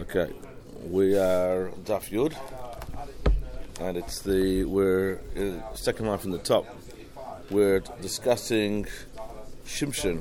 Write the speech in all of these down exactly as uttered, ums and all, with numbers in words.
Okay, we are Daf Yud, and it's the we're uh, second line from the top. We're discussing Shimshon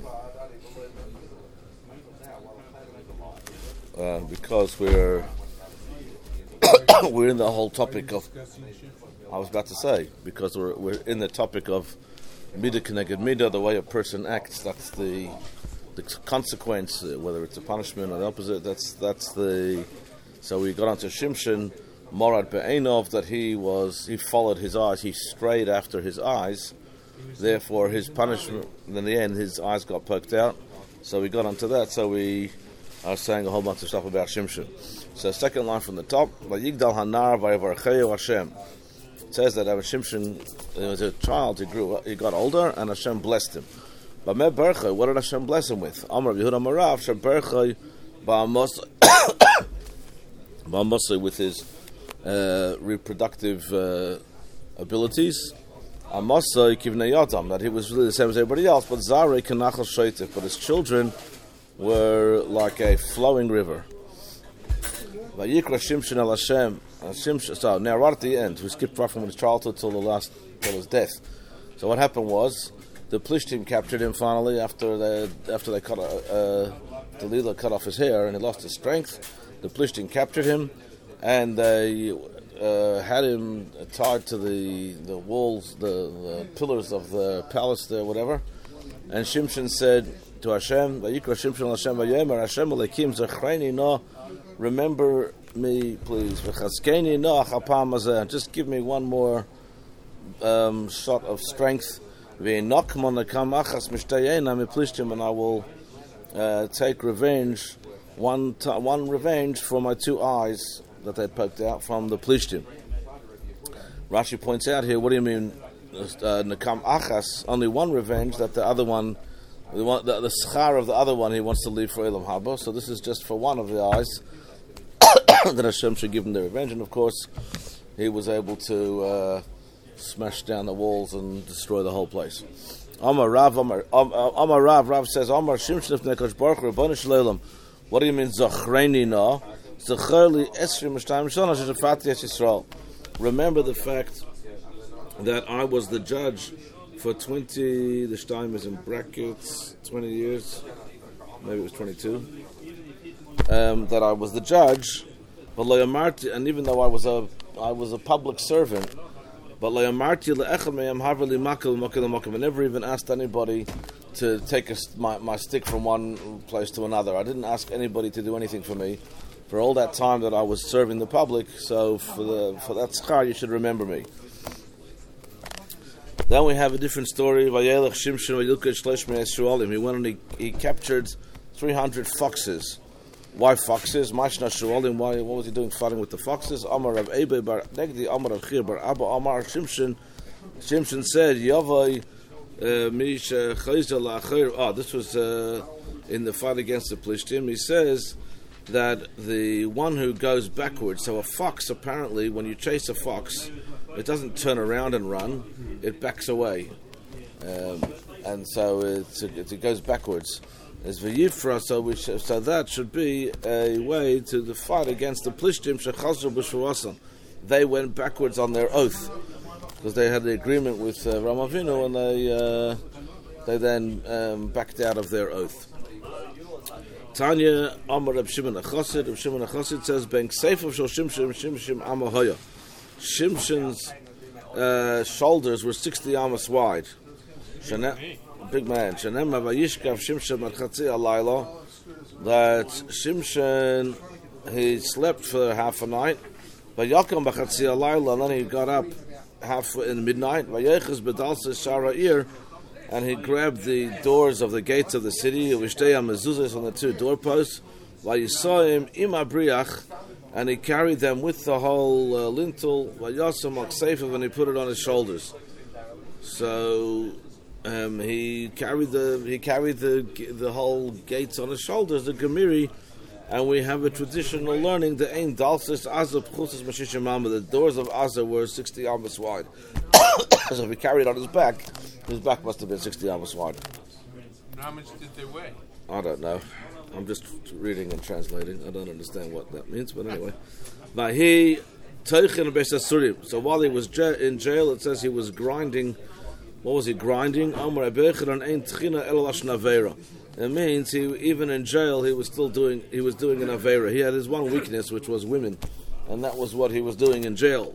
uh, because we're we're in the whole topic of. I was about to say because we're we're in the topic of midah keneged midah, the way a person acts. That's the the consequence, uh, whether it's a punishment or the opposite. That's that's the. So we got onto Shimshon, Morad Be'enov, that he was he followed his eyes, he strayed after his eyes. Therefore, his punishment. In the end, his eyes got poked out. So we got onto that. So we are saying a whole bunch of stuff about Shimshon. So second line from the top, Vayigdal Hanar Vayavarcheu Hashem. It says that when Shimshon was a child, he grew, he got older, and Hashem blessed him. But me bercha, what did Hashem bless him with? Amar Yehuda Marav she bercha ba'amos ba'amos with his uh, reproductive uh, abilities. Amasa kivnei yadam, that he was really the same as everybody else. But Zarei kanachal sheitif, but his children were like a flowing river. Vayikra Shimshon el Hashem. Shimshon, so now right at the end, we skipped right from his childhood till the last, till his death. So what happened was the Plishtim captured him finally after they after they cut uh, Delilah cut off his hair and he lost his strength. The Plishtim captured him and they uh, had him tied to the the walls, the, the pillars of the palace there, whatever. And Shimshon said to Hashem, "Vayikra Shimshon Hashem vayemer Hashem Elokim zachreini na, remember me, please. V'chazkeni na achapam hazeh, just give me one more um, shot of strength." And I will uh, take revenge, one t- one revenge for my two eyes that they poked out from the Plishtim. Rashi points out here, what do you mean, Nakam Achas, only one revenge, that the other one, the, one, the, the schar of the other one, he wants to leave for Elam Haba, so this is just for one of the eyes, that Hashem should give him the revenge, and of course, he was able to uh, smash down the walls and destroy the whole place. Amar Rav, Amar, Amar Rav, Rav says, Amar Shimshon Nekadosh Baruch Hu Rabbanu Shleilam. What do you mean, Zachreini na? Zachreli Esrim Mishtayim Shana Shefati Yisrael. Remember the fact that I was the judge for twenty, the Shtayim is in brackets, twenty years, maybe it was twenty-two, um, that I was the judge, but and even though I was a, I was a public servant, but I never even asked anybody to take a, my, my stick from one place to another. I didn't ask anybody to do anything for me for all that time that I was serving the public. So for the for that schar, you should remember me. Then we have a different story. He went and he, he captured three hundred foxes. Why foxes? Mashna Shualim. Why? What was he doing fighting with the foxes? Amar of Ebe bar Negdi. Amar of Chir bar Abba. Amar Shimshon. Shimshon said, "Yavai mish chayzel la'achir." Ah, this was uh, in the fight against the Plishtim. He says that the one who goes backwards. So a fox, apparently, when you chase a fox, it doesn't turn around and run; it backs away, um, and so it's, it, it goes backwards. As v'yifra, so we sh- so that should be a way to the fight against the Plishtim shechazru b'shvurasan. They went backwards on their oath because they had the agreement with uh, Ram Avinu, and they uh, they then um, backed out of their oath. Tanya Amar Reb Shimon HaChassid. Reb Shimon HaChassid says, "Ben Kseifav shel Shimshon Shimshon Amahoya." Shimshon's uh, shoulders were sixty amos wide. Shana- Big man. Shanem Avayishkav Shimshon Matchatzi Alayla. That Shimshon, he slept for half a night. Vayakam Bachatzi Alayla, and then he got up half in midnight. Vayeches Bedalsa Sharair, and he grabbed the doors of the gates of the city. Vishtei Mezuzas on the two doorposts. Vayisoim Imabriach, and he carried them with the whole uh, lintel. Vayasam Akseifav, and he put it on his shoulders. So. Um, he carried the he carried the the whole gates on his shoulders, the Gemiri, and we have a traditional learning. The Ein Dalsis Azah Pchusis Mashishimama. The doors of Azah were sixty amos wide. So if he carried it on his back, his back must have been sixty amos wide. How much did they weigh? I don't know. I'm just reading and translating. I don't understand what that means, but anyway. Vahi Teichin Beis Asurim. So while he was in jail, it says he was grinding. What was he grinding? Amar Bechanan Ein Tchina El Lashon Aveira. It means he, even in jail, he was still doing. He was doing an Aveira. He had his one weakness, which was women, and that was what he was doing in jail.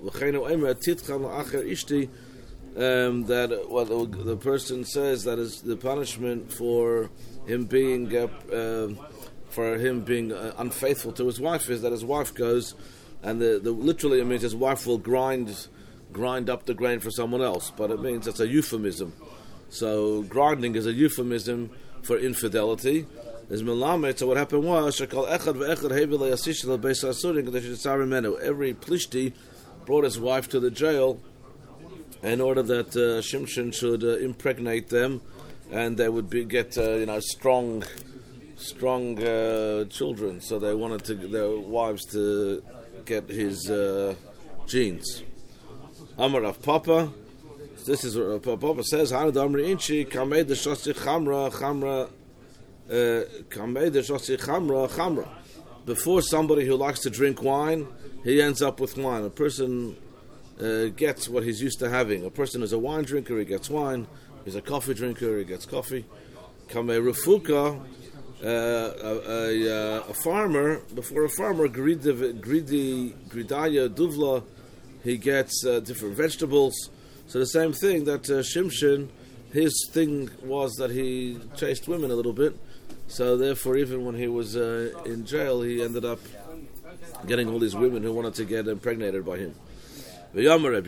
Um, that what the person says that is the punishment for him being uh, uh, for him being uh, unfaithful to his wife is that his wife goes and the, the literally it means his wife will grind grind up the grain for someone else, but it means it's a euphemism. So grinding is a euphemism for infidelity. Is melamed. So what happened was shekal echad ve'echad hevel yasish le beis hasurim kadesh yitzar menu. Every plishti brought his wife to the jail in order that uh, Shimshon should uh, impregnate them, and they would be, get uh, you know strong, strong uh, children. So they wanted to, their wives to get his uh, genes. Amar Rav Papa. This is what Rav Papa says. Hanad Amri Inchi Kamei de Shosi Chamra Chamra Kamei de Shosi Chamra Chamra. Before somebody who likes to drink wine, he ends up with wine. A person Uh, gets what he's used to having. A person is a wine drinker, he gets wine. He's a coffee drinker, he gets coffee. Kame Refuka, uh, a, a, a farmer, before a farmer, gridi, gridi, gridaya, duvla, he gets uh, different vegetables. So the same thing that uh, Shimshon, his thing was that he chased women a little bit. So therefore, even when he was uh, in jail, he ended up getting all these women who wanted to get impregnated by him. Anybody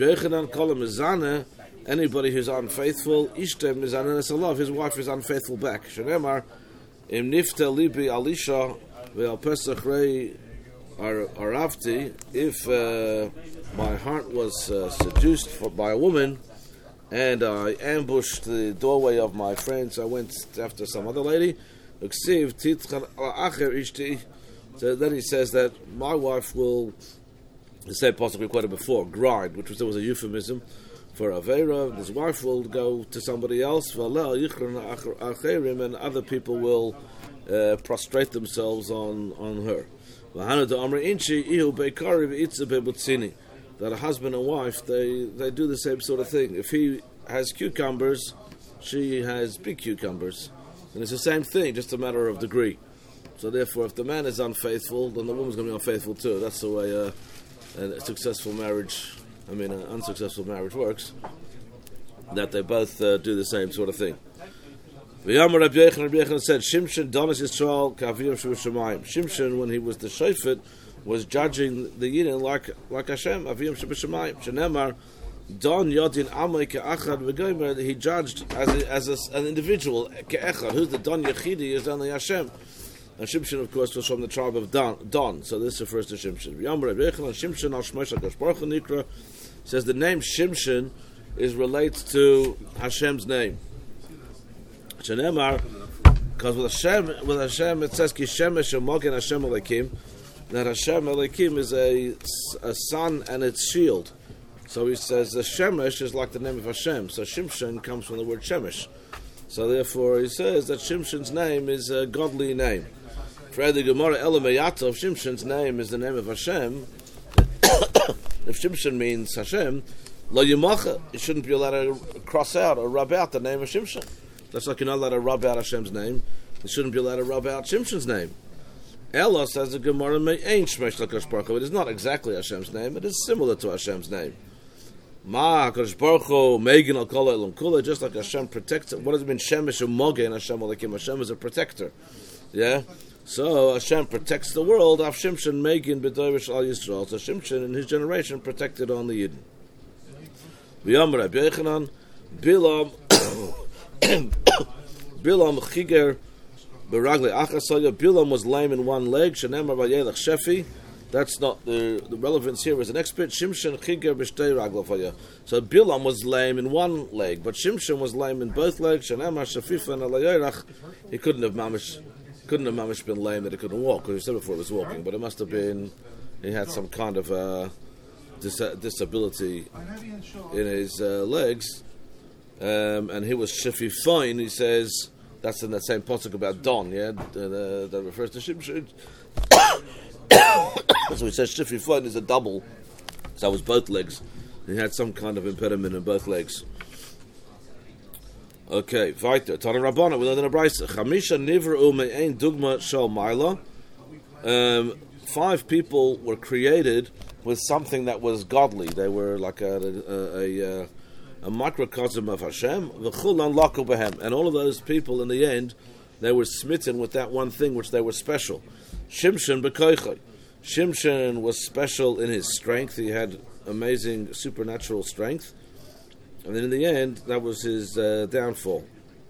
who's unfaithful, Ishtem is an his wife is unfaithful back. Shenemar, Im Nifta Libi Alisha, Ve'al Pesach Rei Aravti, if uh, my heart was uh, seduced for, by a woman, and I ambushed the doorway of my friends, I went after some other lady, so then he says that my wife will, the same pasuk we quoted before, grind, which was there was a euphemism for Aveira. His wife will go to somebody else, and other people will uh, prostrate themselves on, on her. That a husband and wife, they, they do the same sort of thing. If he has cucumbers, she has big cucumbers. And it's the same thing, just a matter of degree. So therefore, if the man is unfaithful, then the woman's going to be unfaithful too. That's the way uh, a successful marriage, I mean an unsuccessful marriage works, that they both uh, do the same sort of thing. V'yamar Rabbi Yechon, Rabbi Yechon said, Shimshon donas Yisrael k'aviyam sheb'shamayim. Shimshon, when he was the shofet, was judging the Yidden like like Hashem, aviyam sheb'shamayim. Shenemar, Don Yodin Amay ke'achad v'gomer, he judged as a, as a, an individual, ke'echad. Who's the Don Yechidi is only Hashem. And Shimshon, of course, was from the tribe of Don. Don. So this refers to Shimshon. V'yamar Rabbi Yechon, Shimshon al Shmosh HaKadosh Baruch Hu Nikra, says the name Shimshon is relates to Hashem's name. Shenemar, because with Hashem, with Hashem it says Ki Shemesh Mogen Hashem Elokim, that Hashem Elokim is a, a sun and its shield. So he says the Shemesh is like the name of Hashem. So Shimshon comes from the word Shemesh. So therefore he says that Shimshon's name is a godly name. For the Gemara Elameyatov, Shimshon's name is the name of Hashem. If Shimshon means Hashem, Lo Yimacha, you shouldn't be allowed to cross out or rub out the name of Shimshon. That's like you're not allowed to rub out Hashem's name. You shouldn't be allowed to rub out Shimshon's name. Ella says the Gemara ain't Shmesh L'Kadosh Baruch Hu. It is not exactly Hashem's name. It is similar to Hashem's name. Ma Kadosh Baruch Hu Megan Al Kol Elam Kula. Just like Hashem protects. What does it mean? Shemesh U'Mogen Hashem Elokim. Hashem is a protector. Yeah. So Hashem protects the world. Av Shimshon Megan B'Dovish Al Yisrael. So Shimshon in his generation protected on the Yidden. V'Yamar Rabbi Yochanan Bilam. Bilam Chiger Beragli Achasaya. Bilam was lame in one leg. Shenemar Vayelach Shefi. That's not the the relevance here as an expert. Shimshon Chiger B'Shtei Raglafaya. So Bilam was lame in one leg, but Shimshon was lame in both legs. Shenemar Shafifa and Alayerach. He couldn't have mamish couldn't have mamish been lame that he couldn't walk, because he said before he was walking, but it must have been he had some kind of uh, dis- disability in his uh, legs. Um, and he was shifi fine. He says That's in that same pasuk about Don, yeah, that, that refers to Shimshon. So he says Shifri Floyd is a double, so it was both legs. He had some kind of impediment in both legs. Okay, weiter. Tana Rabbana, we learned in a brayso. Chamisha nivru me'ein dugma shel ma'ila. Um, five people were created with something that was godly. They were like a a, a, a microcosm of Hashem. V'chulan laku behem. And all of those people, in the end, they were smitten with that one thing which they were special. Shimshon b'koichai. Shimshon was special in his strength. He had amazing supernatural strength. And then in the end, that was his uh, downfall.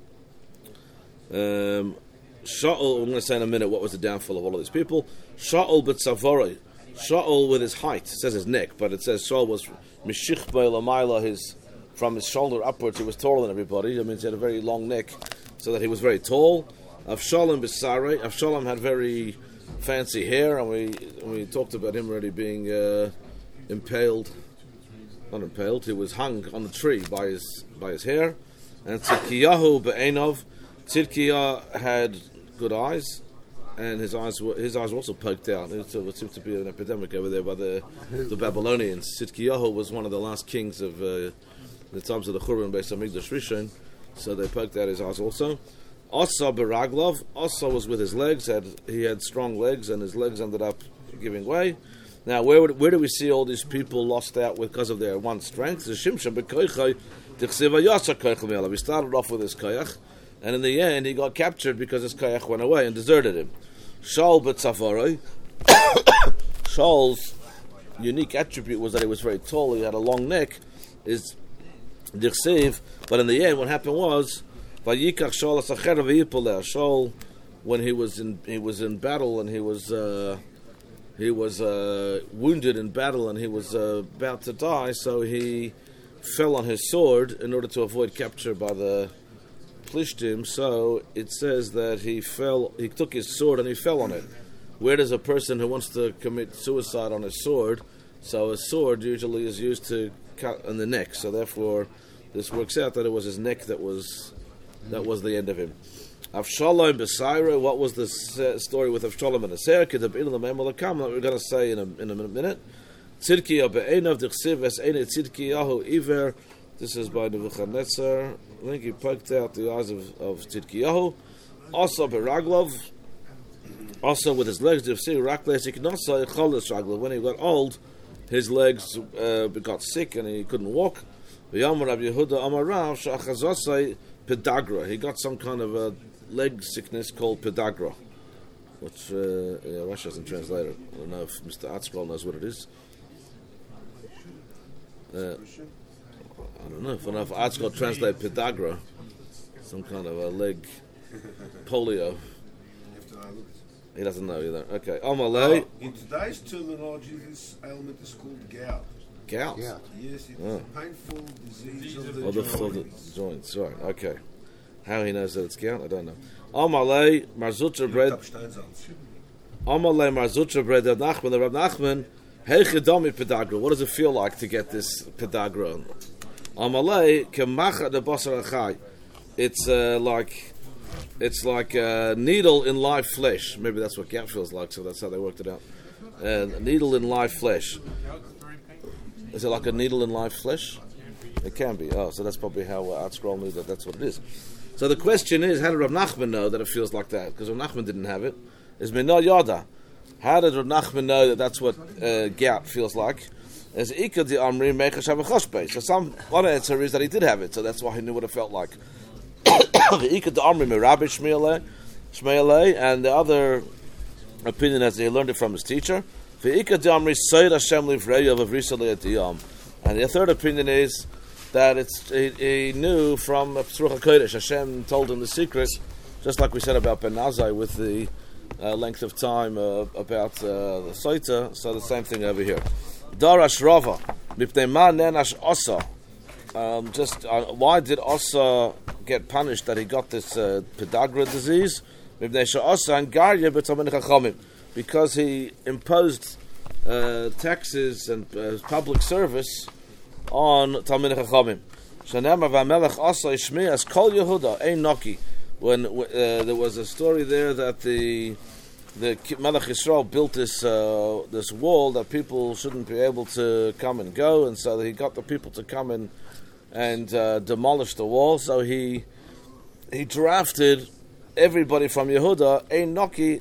Um, Sha'ul, I'm going to say in a minute what was the downfall of all of these people. Sha'ul b'tzavoroi. Sha'ul with his height. It says his neck, but it says Sha'ul was mishich b'elamayla, his from his shoulder upwards, he was taller than everybody. I mean, he had a very long neck, so that he was very tall. Avshalom b'sarei. Avshalom had very fancy hair, and we we talked about him already being uh, impaled. Not impaled. He was hung on the tree by his by his hair. And Tzidkiyahu be'enov. Tzidkiyah had good eyes, and his eyes were his eyes were also poked out. It seems to be an epidemic over there by the the Babylonians. Tzidkiyahu was one of the last kings of uh, the times of the Churban Beis Hamikdash Rishon, so they poked out his eyes also. Asa beraglov. Asa was with his legs. Had he had strong legs, and his legs ended up giving way. Now, where would, where do we see all these people lost out because of their one strength? The Shimshon b'koichai tichsiva yasa koichel mi'alav. We started off with his koyach, and in the end, he got captured because his koyach went away and deserted him. Shaul b'tzavoroi. Shaul's unique attribute was that he was very tall. He had a long neck. Is dichsiv, but in the end, what happened was vayikach Shaul asacher v'yipoleh. Shaul, when he was in he was in battle and he was. Uh, He was uh, wounded in battle and he was uh, about to die, so he fell on his sword in order to avoid capture by the Plishtim. So it says that he fell, he took his sword and he fell on it. Where does a person who wants to commit suicide on his sword? So a sword usually is used to cut on the neck. So therefore, this works out that it was his neck that was that was the end of him. Avshalom b'Saira. What was the story with Avshalom and the Seir? We're going to say in a, in a minute. Tzidkiyahu be'enav dichsiv es ene Tzidkiyahu iver. This is by Nebuchadnezzar. I think he poked out the eyes of, of Tzidkiyahu. Also beraglov. Also with his legs. When he got old, his legs uh, got sick and he couldn't walk. Pedagra. He got some kind of a leg sickness called pedagra, which uh, yeah, Russia doesn't translate it. I don't know if Mister Atzkral knows what it is. Uh, I don't know if, if Atzkral translate pedagra, some kind of a leg polio. He doesn't know either. Okay, Amalei. Oh, in today's terminology, this ailment is called gout. Gout? Gout. Yes, it is oh. a painful disease of the, oh, the, joints. the joints. Right, okay. How he knows that it's gout, I don't know. Amalei, Marzutra bread. Amalei, Marzutra bread, Rav Nachman, the Rav Nachman, Heichidami pedagra. What does it feel like to get this pedagra? Amalei, Kemacha de Basar Achai. It's uh, like. It's like a needle in live flesh. Maybe that's what gout feels like, so that's how they worked it out. Uh, a needle in live flesh. Is it like a needle in live flesh? It can be. Oh, so that's probably how uh, Atzkral knew that that's what it is. So the question is, how did Rav Nachman know that it feels like that? Because Rav Nachman didn't have it. Is Mino Yada. How did Rav Nachman know that that's what uh, gout feels like? As Ika di Amri Mechash HaVachashbei. So some one answer is that he did have it, so that's why he knew what it felt like. And the other opinion is that he learned it from his teacher. And the third opinion is that it's he, he knew from P'sruch HaKodesh. Hashem told him the secret, just like we said about Ben Azai with the uh, length of time uh, about uh, the Soita. So the same thing over here. Darash Rava Mipnei Ma Nenash Osa. Um, just uh, why did Osa get punished that he got this uh, pedagra disease? Because he imposed uh, taxes and uh, public service on Talmidei Chachamim. when uh, there was a story there that the the Melech Yisrael built this uh, this wall that people shouldn't be able to come and go, and so he got the people to come in and uh, demolish the wall. So he he drafted everybody from Yehuda, ein noki.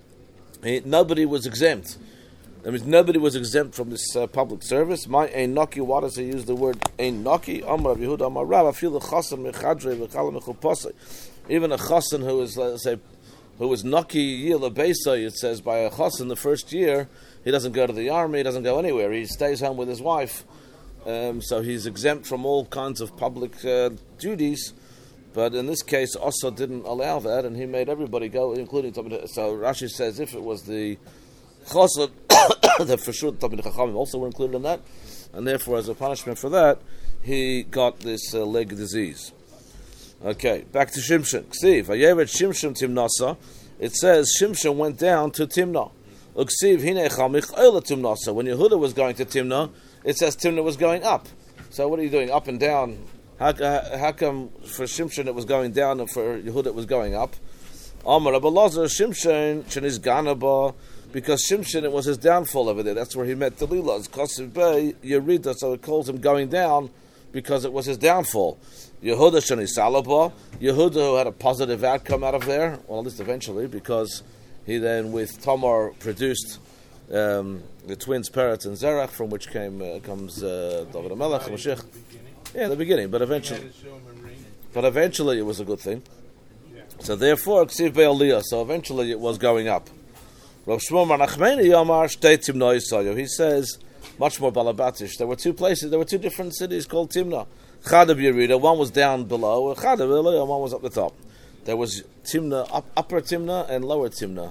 He, nobody was exempt. That means nobody was exempt from this uh, public service. My ein noki. Why does he use the word ein noki? Amar Yehuda Amar Rav. I feel the chasen mechadre v'chala mechupasei. Even a chasen who is, let's say, who was noki yila beisai, it says by a chasen the first year, he doesn't go to the army, he doesn't go anywhere. He stays home with his wife. Um, so he's exempt from all kinds of public uh, duties. But in this case, Asa didn't allow that, and he made everybody go, including Talmid. So Rashi says if it was the chasen, that for sure Talmid Chachamim also were included in that, and therefore as a punishment for that, he got this uh, leg disease. Okay, back to Shimshon. Ksiv, Vayered Shimshon Timnasa. It says Shimshon went down to Timnah. Uksiv Hinechal Mich'ela Timnasa. When Yehuda was going to Timnah, it says Timnah was going up. So what are you doing, up and down? How, how come for Shimshon it was going down and for Yehuda it was going up? Amar Rabbi Lazar Shimshon Sheniz Ganaba, because Shimshon it was his downfall over there. That's where he met Delilah. Kosiv Bey Yerida, so it calls him going down because it was his downfall. Yehuda Sheniz Salaba, Yehuda who had a positive outcome out of there, well at least eventually, because he then with Tamar produced um, the twins Peretz and Zerach, from which came uh, comes uh, David HaMelech, Mashiach. Yeah, in the beginning, but eventually, but eventually it was a good thing. So therefore, Ksiv Be'aliyah. So eventually it was going up. Rav Shmuel Bar Nachmani Yamar Shtei Timna Yisayu. He says much more balabatish. There were two places. There were two different cities called Timna. Chadav Yerida. One was down below. Chadav Yerida. One was up the top. There was Timna, up, upper Timna and lower Timna.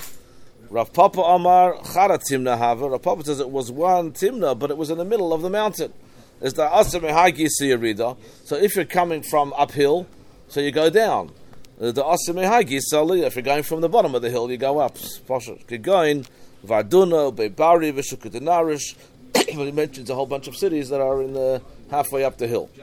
Rav Papa Amar Chara Timna Hava. Rav Papa says it was one Timna, but it was in the middle of the mountain. Is the Asa Mehagi Siyarida. So if you're coming from uphill, so you go down. The Asa Mehagi Saliyah. If you're going from the bottom of the hill, you go up. You're going Varduna, Beibari, Vishukudinarish. But he mentions a whole bunch of cities that are in the halfway up the hill.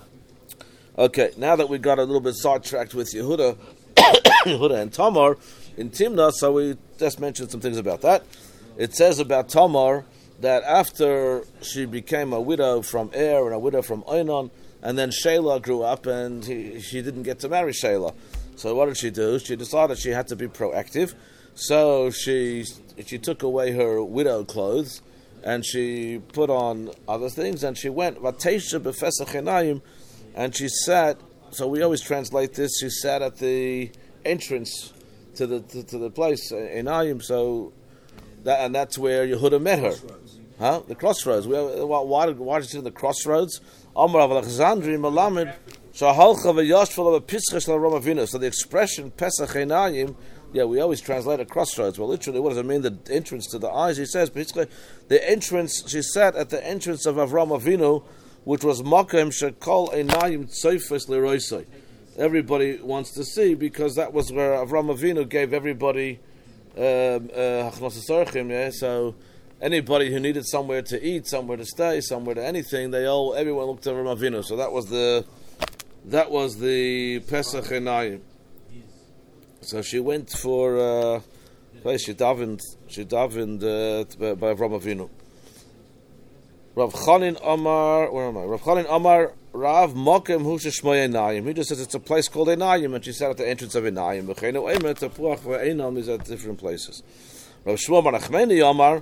Okay, now that we got a little bit sidetracked with Yehuda, Yehuda and Tamar in Timnah, so we just mentioned some things about that. It says about Tamar that after she became a widow from Er and a widow from Oinon, and then Shelah grew up and he, she didn't get to marry Shelah. So what did she do? She decided she had to be proactive. So she she took away her widow clothes and she put on other things and she went Vatesha b'Fesach Enayim, and she sat. So we always translate this. She sat at the entrance to the to, to the place Enayim. So that and that's where Yehuda met her. Huh? The crossroads. We, why, why did she say the crossroads? Amar of Alexandri Malamed Shahalcha v'Yashval v'Pischach Ramavina. So the expression Pesach Einayim, yeah, we always translate a crossroads. Well, literally, what does it mean? The entrance to the eyes. He says the entrance. She sat at the entrance of Avram Avinu, which was Makom Shekol Einayim Tzofes Leroisai. Everybody wants to see because that was where Avram Avinu gave everybody um, uh, yeah, so. Anybody who needed somewhere to eat, somewhere to stay, somewhere to anything, they all everyone looked over Avinu. So that was the that was the Pesach Enayim. So she went for uh, place. She davened. She davened uh, by Avram Avinu. Rav Chanin Amar. Where am I? Rav Chanin Amar. Rav Mokem Husha Shmoy Enayim. He just says it's a place called Enayim, and she sat at the entrance of Enayim. B'cheinu Emet Tapuach v'Einam is at different places. Rav Shmuel Bar Nachmani Amar.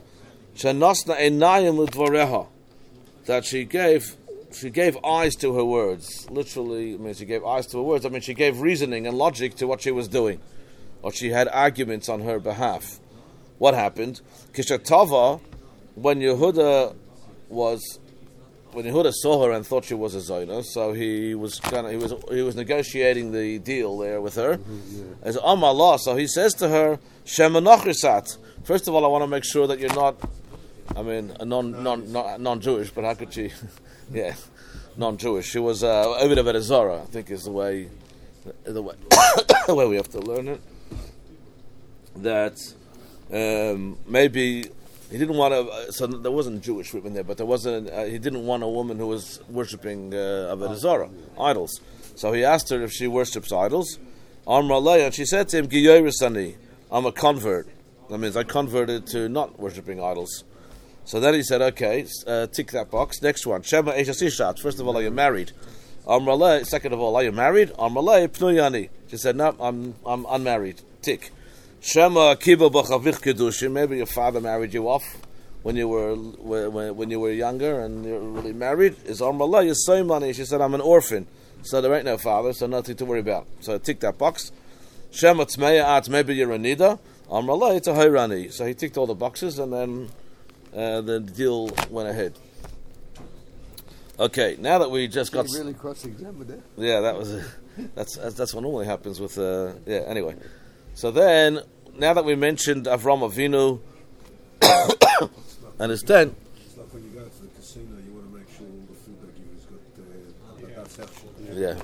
That she gave, she gave eyes to her words. Literally, I mean, she gave eyes to her words. I mean, she gave reasoning and logic to what she was doing, or she had arguments on her behalf. What happened? Kishatava, when Yehuda was, when Yehuda saw her and thought she was a Zayna, so he was kind of, he was, he was negotiating the deal there with her. Mm-hmm, yeah. As Amallah, so he says to her, Shemanachrisat. First of all, I want to make sure that you're not. I mean, a non non non non-Jewish, but how could she? Yeah, non-Jewish. She was uh, a bit of a Zara, I think, is the way, the way, the way we have to learn it. That um, maybe he didn't want to. So there wasn't Jewish women there, but there wasn't. Uh, he didn't want a woman who was worshiping uh, Avodah Zarah, idols. So he asked her if she worships idols, Amra Lei, and she said to him, Giyorisani, I'm a convert. That means I converted to not worshipping idols. So then he said, okay, uh, tick that box. Next one, Shema Eshasishat. First of all, are you married? Amra Lei. Second of all, are you married? Amra Lei Pnuyani. She said, no, I'm I'm unmarried. Tick. Shema Kiba B'Chavich Kedushin. Maybe your father married you off when you were when, when you were younger and you're really married. Is Amra Lei Yisoymani? She said, I'm an orphan. So there ain't no father, so nothing to worry about. So tick that box. Shema Tmeya At, maybe you're a Nida. Amra Lei to Hayrani. So he ticked all the boxes, and then uh, the deal went ahead. Okay, now that we just got... You really cross-examined it. Yeah, that was... A, that's that's what normally happens with... Uh, yeah, anyway. So then, now that we mentioned Avram Avinu and his tent... It's like when you go to the casino, you want to make sure all the food they give you has got uh, that's helpful. Yeah.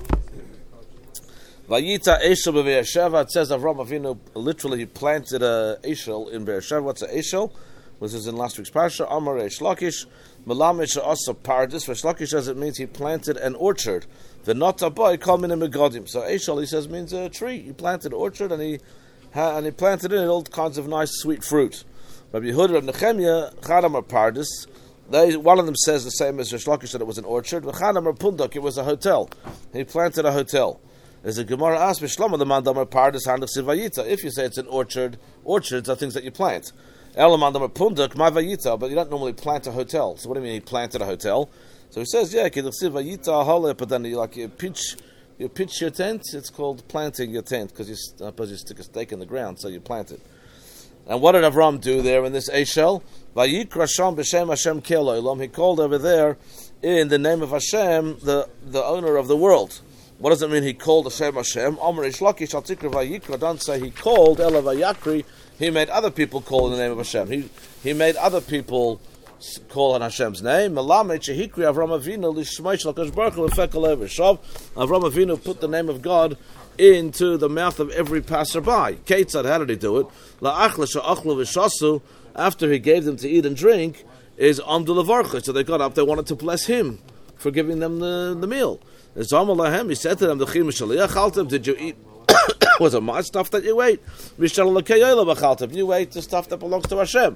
Vayita Eshel b'Be'er It says Avram Avinu literally he planted a Eshel in Be'er Sheva. What's an Eshel? Which is in last week's parsha. Amar Reish Lakish, Melamish Asa Pardis. Reish Lakish says it means he planted an orchard. The Nota Boy Kalmin Megadim. So Eshel he says means a tree. He planted an orchard and he ha, and he planted in it all kinds of nice sweet fruit. Rabbi Yehuda and Nechemia Chadamar Pardis. They, one of them says the same as Reish Lakish that it was an orchard. V'Chadamar Pundak, it was a hotel. He planted a hotel. There's a Gemara asks B'Shlama the Mandamar Pardis Handach Sivayita. If you say it's an orchard, orchards are things that you plant. Elamandamar Pundak my Vayita, but you don't normally plant a hotel. So what do you mean he planted a hotel? So he says, yeah, Kedach Sivayita Hale, but then you like you pitch, you pitch your tent. It's called planting your tent because you suppose you stick a stake in the ground, so you plant it. And what did Avram do there in this Eshel? Vayikra Sham b'Shem Hashem Keloilam. He called over there in the name of Hashem, the the owner of the world. What does it mean he called Hashem Hashem? Amar Reish Lakish al Tikra Vayikra. Don't say he called Ela Vayakri. He made other people call in the name of Hashem. He he made other people call on Hashem's name. Melamed Shehikri Avram Avinu Lishmeish Lakash Baruch Hu Lefekel Ever. Shav Avram Avinu put the name of God into the mouth of every passerby. Ketzad, how did he do it? La'achla sha'achlu v'shasu. After he gave them to eat and drink, is Amdu Levarcha. So they got up, they wanted to bless him for giving them the, the meal. He said to them, did you eat? Was it my stuff that you ate? You ate the stuff that belongs to Hashem.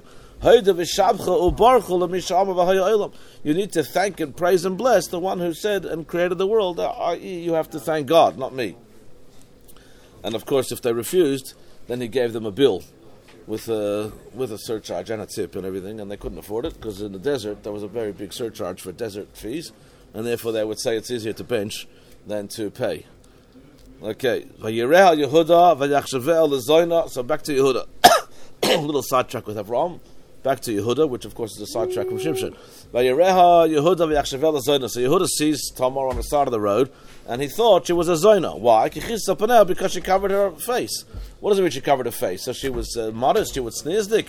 You need to thank and praise and bless the one who said and created the world, that is, you have to thank God, not me. And of course, if they refused, then he gave them a bill with a with a surcharge and a tip and everything, and they couldn't afford it because in the desert there was a very big surcharge for desert fees, and therefore they would say it's easier to bench than to pay. Okay, Vayireha Yehuda Vayachshaveh leZoina. So back to Yehuda. A little sidetrack with Avram. Back to Yehuda, which of course is a sidetrack from Shimshon. Vayireha Yehuda Vayachshaveh leZoina. So Yehuda sees Tamar on the side of the road, and he thought she was a Zoina. Why? Because she covered her face. What does it mean she covered her face? So she was uh, modest, she was sneezdik.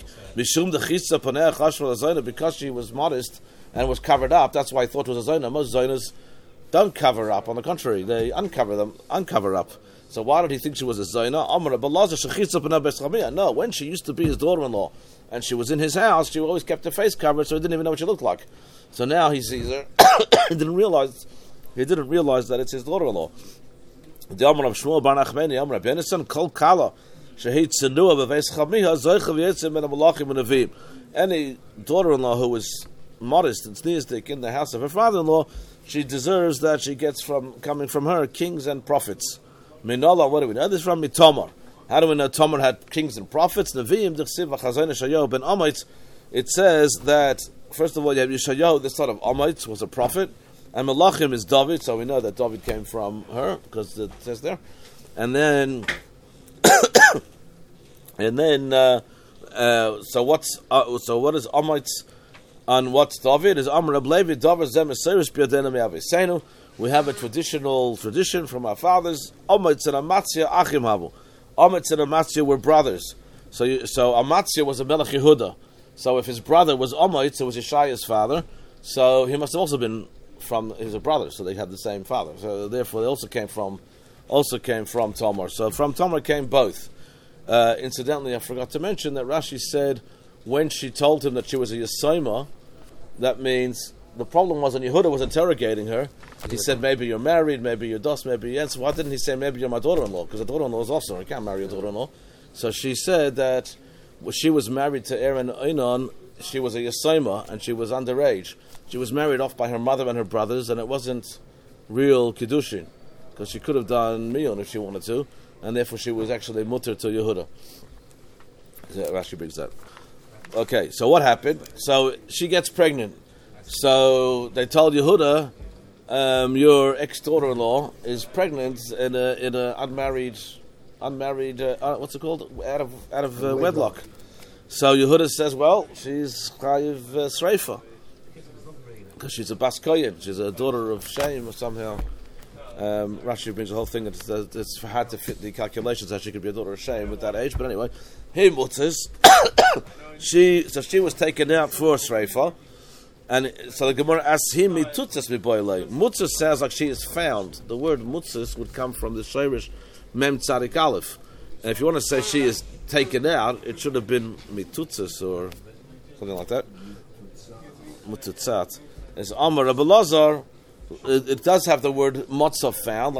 Because she was modest and was covered up, that's why he thought it was a Zoina. Most Zoinas don't cover up. On the contrary, they uncover them, uncover up. So why did he think she was a Zoina? No, when she used to be his daughter-in-law and she was in his house, she always kept her face covered, so he didn't even know what she looked like. So now he sees her. He didn't realize he didn't realize that it's his daughter-in-law. The Amar of Shmuel Bar Nachmani, Amar Benison, Kol Kala, Shehit Zenua Beveis Chamiha, Zoichav Yetzim Ben Malachim and Avim. Any daughter-in-law who was modest and sneezdik in the house of her father-in-law, she deserves that she gets from coming from her kings and prophets. Minallah, what do we know? This is from Mitomar. How do we know Tamar had kings and prophets? Nevi'im Dechsiv V'Chazon Yeshayahu Ben Amitz. It says that first of all you have Yeshayahu, the son of Amitz, was a prophet. And Malachim is David, so we know that David came from her, because it says there. And then, and then, uh, uh, so what's, uh, so what is Amitz on what's David? Is Amr Ablevi, David Zem Esiris B'Yadena Me'avisenu. We have a traditional tradition from our fathers. Amitz and Amatzia Achim Havu. Amitz and Amatzia were brothers. So, you, so Amatzia was a Melech Yehuda. So if his brother was Amitz, it was Yeshaya's father. So he must have also been from his brother, so they had the same father. So therefore, they also came from, also came from Tamar. So from Tamar came both. Uh, incidentally, I forgot to mention that Rashi said when she told him that she was a Yesoma, that means the problem was when Yehuda was interrogating her, he said, maybe you're married, maybe you're dus, maybe you're... So why didn't he say, maybe you're my daughter-in-law? Because the daughter-in-law is also, you can't marry your daughter-in-law. So she said that when she was married to Aaron Einon, she was a Yesoma, and she was underage. She was married off by her mother and her brothers, and it wasn't real Kiddushin, because she could have done Miyun if she wanted to, and therefore she was actually mutter to Yehuda. Yeah, Rashi brings that. Okay, so what happened? So she gets pregnant. So they told Yehuda, um, your ex-daughter-in-law is pregnant in a in a unmarried, unmarried. Uh, uh, what's it called? Out of out of uh, wedlock. So Yehuda says, well, she's chayiv uh, sreifa because she's a bas kohen. She's a daughter of Shem or somehow. Um, Rashi brings the whole thing. It's, uh, it's hard to fit the calculations how she could be a daughter of Shem with that age. But anyway, he mutzes. she so she was taken out for sreifa, and so the Gemara asks him mitutzes miboyle. Mutzes sounds like she is found. The word mutzes would come from the shirish mem tzadik aleph, and if you want to say she is taken out, it should have been mitutzes or something like that. Mututzat. It's Amar Rabbi Lazar. It, it does have the word motzah found.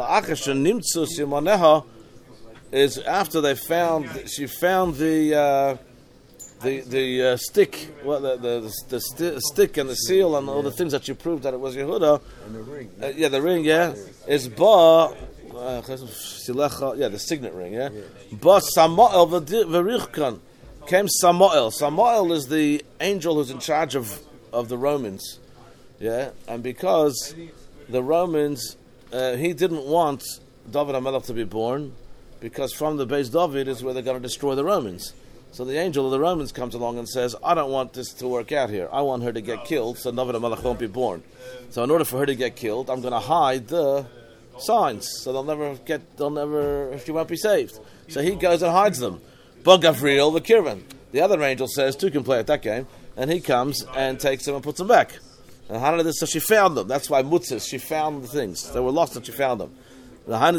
Is after they found, she found the uh, the the uh, stick, well, the the, the sti- stick and the seal and all the things that she proved that it was Yehuda. And the ring. Uh, yeah, the ring. Yeah, is ba. Uh, yeah, the signet ring. Yeah, ba Samael v'richkan came Samael. Samael is the angel who's in charge of of the Romans. Yeah, and because the Romans, uh, he didn't want David HaMelech to be born, because from the base David is where they're going to destroy the Romans. So the angel of the Romans comes along and says, I don't want this to work out here. I want her to get killed, so David HaMelech won't be born. So in order for her to get killed, I'm going to hide the signs, so they'll never get, they'll never, she won't be saved. So he goes and hides them. But Gavriel, the Kirvan, the other angel says, two can play at that game, and he comes and takes them and puts them back. And how did this? So she found them. That's why Mutzis, she found the things. They were lost and she found them. That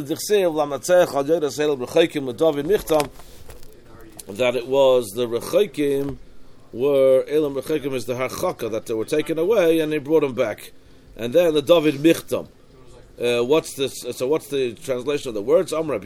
it was the Rechokim were, Elam Rechokim is the Harchaka, that they were taken away and they brought them back. And then the David Michtam. Uh, what's this? So what's the translation of the words? Amr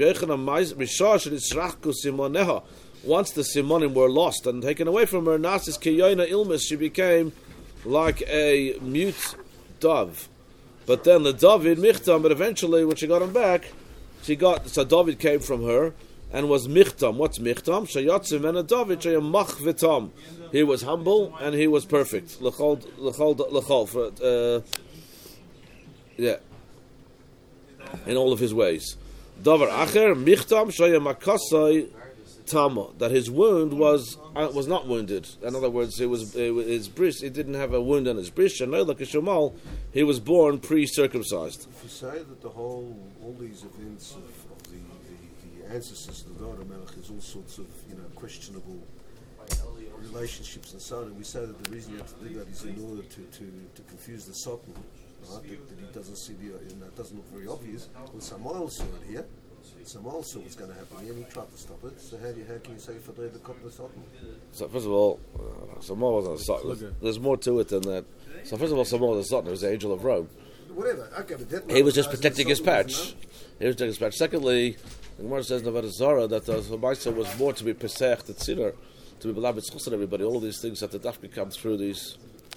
Once the Simonim were lost and taken away from her, Nasis Kiyona Ilmis, she became like a mute dove. But then the David Michtam, but eventually when she got him back, she got, so David came from her and was Michtam. What's Michtam? Shayatzim and a David, Shayamach Vitam. He was humble and he was perfect. L'chol, l'chol, l'chol, uh, yeah, in all of his ways. Davar Acher, Michtam, Shayamakasai, that his wound was uh, was not wounded. In other words, it was, it was his bris. He didn't have a wound on his bris. And like a shemal, he was born pre-circumcised. If you say that the whole, all these events of, of the, the, the ancestors of the David HaMelech is all sorts of, you know, questionable relationships and so on, and we say that the reason you have to do that is in order to, to, to confuse the Satan, right? That, that he doesn't see the, you know, it doesn't look very obvious. Well, Samuel saw it here. Samuel saw what's going to happen here, and he tried to stop it. So how do you, how can you say for the cop the Satan? So first of all, uh, Samuel wasn't a Satan. There's more to it than that. So first of all, Samuel was a Satan. He was the angel of Rome. Whatever. Okay, but that he was just protecting his patch. He was protecting his patch. Secondly, the Gemara says in Nevada Zara that the Maisa was more to be pesach the tzidar, to be beloved chus and everybody. All of these things that the dafka come through these.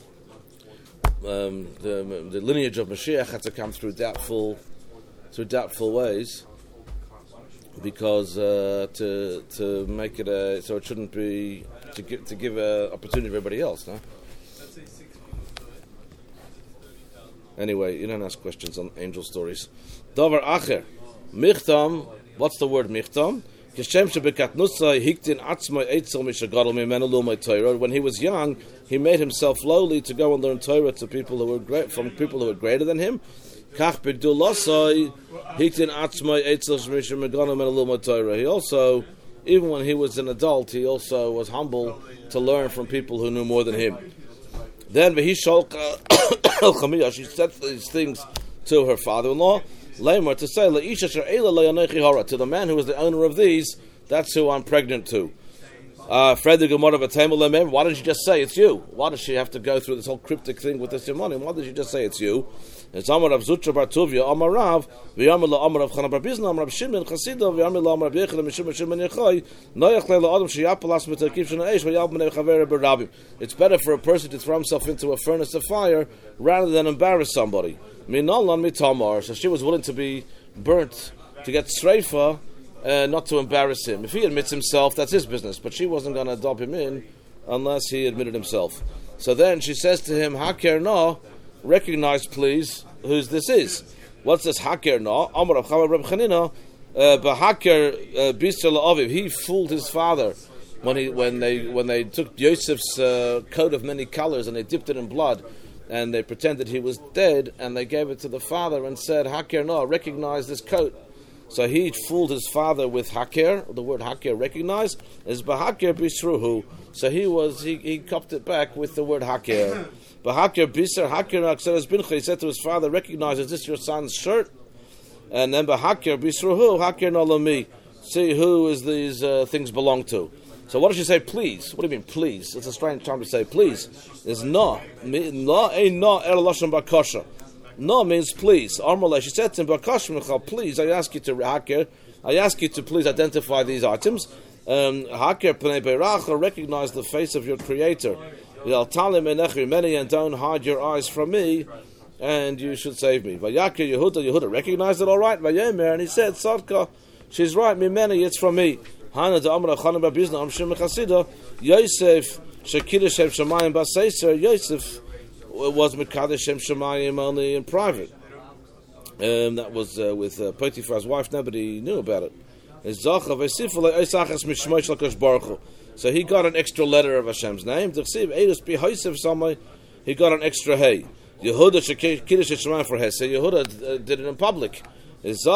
Um, the, the lineage of Mashiach had to come through doubtful, through doubtful ways. Because uh, to to make it a so it shouldn't be to give to give a opportunity to everybody else, no. Anyway, you don't ask questions on angel stories. Davar acher, michtam. What's the word michtam? When he was young, he made himself lowly to go and learn Torah to people who were great, from people who were greater than him. He also, even when he was an adult, he also was humble to learn from people who knew more than him. Then he said these things to her father-in-law, to say, to the man who was the owner of these, that's who I'm pregnant to. Uh, Fred the Gemara V'Temel, why didn't you just say it's you? Why does she have to go through this whole cryptic thing with this Yimonim? Why did you just say it's you? It's Amar Rav Zutra Bar Tuvia, Amar Rav, V'yamar La Amar Rav Chana Bar Bizna, Amar Rav Shimon Chasida, V'yamar La Amar Rav Yechel, Mishim Shimon Yechai, Noyach Leila Adam Sheyapalas Metakiv Shana Eish, V'yal B'nei Chaver B'Rabim. It's better for a person to throw himself into a furnace of fire rather than embarrass somebody. Minalan Mitamar, so she was willing to be burnt to get streifa, uh, not to embarrass him. If he admits himself, that's his business, but she wasn't going to adopt him in unless he admitted himself. So then she says to him, Haker na, recognize please whose this is. What's this Haker na? Amar Rav Chama Reb Chanina, B'Haker Bisr La'aviv. He fooled his father when he when they when they took Yosef's uh, coat of many colors and they dipped it in blood and they pretended he was dead and they gave it to the father and said, Haker na, recognize this coat. So he fooled his father with Haker. The word Haker, recognize, is B'Haker Bisruhu. So he was he, he copped it back with the word Haker. B'Haker Bisr Haker Akseres Bincha. He said to his father, recognize, is this your son's shirt? And then B'Haker Bisruhu Haker Nalami. See who is these uh, things belong to. So what does she say? Please. What do you mean? Please. It's a strange time to say please. It's no. No ain't no er lashon bakasha. No means please. Armale, she said to him, Bakashim, please, I ask you to Haker, I ask you to please identify these items. Um, Haker Pnei Beiracha, recognize the face of your Creator. Yal Talim Enech many and don't hide your eyes from me, and you should save me. Vayakir Yehuda, Yehuda recognized it all right. Vayemer, and he said, Sadka, she's right, Mimeni, it's from me. Hana de Amra Chanan Babizna, Amshim Chasida, Yosef, Shekila Shem Shemayim Baseiser, Yosef was Mekadesh Shem Shemayim only in private. Um, that was uh, with uh, Potiphar's wife. Nobody knew about it. So he got an extra letter of Hashem's name. He got an extra hey. Yehuda for Hesed. Yehuda uh, did it in public. So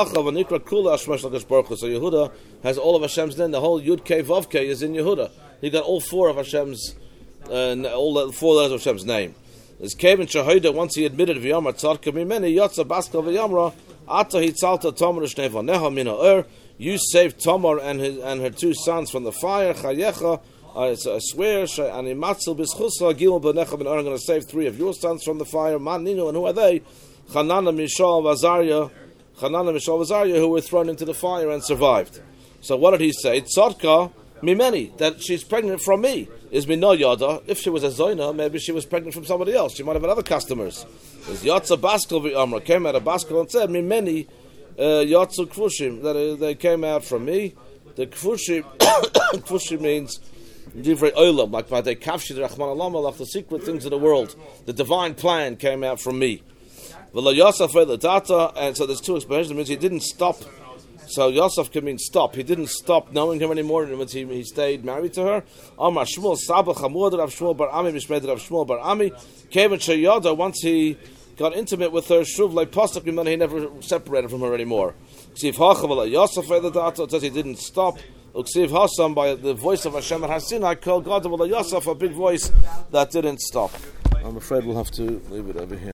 Yehuda has all of Hashem's name. The whole Yud Kei Vav Kei is in Yehuda. He got all four of Hashem's, uh, all the four letters of Hashem's name. As came in Shahida, once he admitted V'yamar Tzadka Mimeni Yotza Baskal V'yamra Ata Hitzalta Tamar Shneva Neha Mina Ur. You saved Tamar and his and her two sons from the fire. Chayecha, I swear, and Imatzel Bischusa Gimel B'necha Ben Ur. I'm going to save three of your sons from the fire. Man Ninu, and who are they? Chanana, Mishal, Vazaria, Chanana, Mishal, Vazaria, who were thrown into the fire and survived. So what did he say? Tzadka Mimeni, that she's pregnant from me. Is Mino Yada. If she was a Zoina, maybe she was pregnant from somebody else. She might have had other customers. Is Yatza Baskel V'Amra came out of Baskel and said, Mimeni Yatzu Kfushim, that uh, they came out from me. The Kfushim, Kfushim means Divrei Olam, like by the Kafshi, the Rachman Allah, the secret things of the world. The divine plan came out from me. V'la Yosef Data, and so there's two explanations. It means he didn't stop. So Yosef can mean stop. He didn't stop knowing her anymore, and he, he stayed married to her. Amar Shmuel Saba Chamud Rav Shmuel Bar Ami Mishmed Rav Shmuel Bar Ami Kevin Sheyada. Once he got intimate with her, Shuv like Pasuk, and then he never separated from her anymore. Ksiv Hachavala Yosef Data says he didn't stop. Uksiv Hasam by the voice of Hashem at Hasinai called God Yosef, a big voice that didn't stop. I'm afraid we'll have to leave it over here.